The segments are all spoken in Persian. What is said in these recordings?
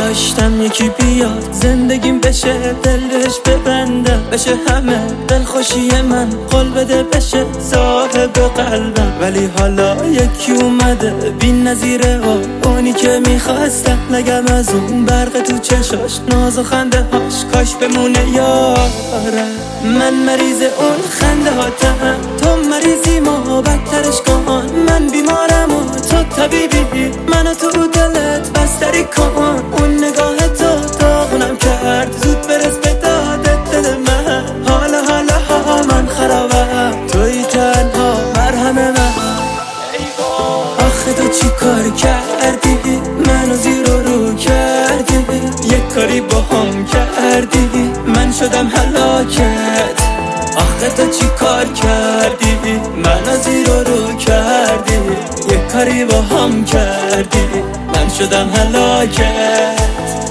داشتم یکی بیاد زندگیم بشه، دل بهش ببنده، بشه همه دلخوشی من، قول بده بشه صاحب قلبم. ولی حالا یکی اومده بی نظیره ها، اونی که میخواستم نگم از اون برق تو چشاش، ناز و خنده هاش کاش بمونه یارم. من مریض اون خنده هاتم، تو مریضی ما بدترش کن. من بیمارم و تو طبیبی، منو تو دلت بستری کن. اون نگاه تو داغونم کرد، زود برس به دادت دل من. حالا من خرابم، توی تنها مرهم من. آخه تو چی کار کردی، منو زیر و رو کردی، یک کاری با هم کردی، من شدم هلاکت. آخه تو چی کار کردی، منو زیر و رو کردی، یک کاری با هم کردی، من شدم هلاکت.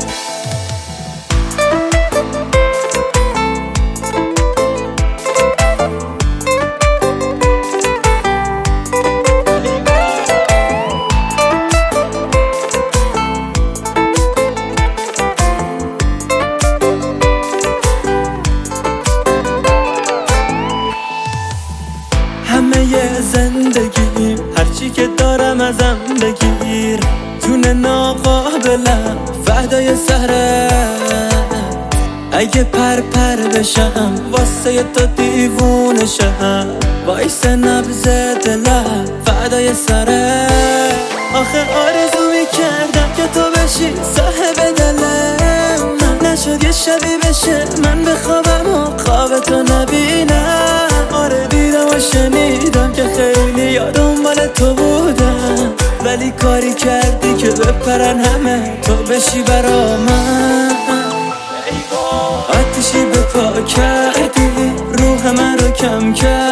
همه زندگیم هرچی که دارم ازم بگیر، جون ناقابلم فدای سرت. اگه پر بشم واسه تو دیوونه شم، وایس نبض دلم فدای سرت. آخه آرزو میکردم که تو بشی صاحب دلم، نشد یه شبی بشه من بخوابم و خواب تو نبینم. آره دیدم و شنیدم که خیلی دنبال تو بودم، ولی کاری کردی که بپرن همه تو بشی برا من. آتیشی به پا کردی، روح من رو کم کردی،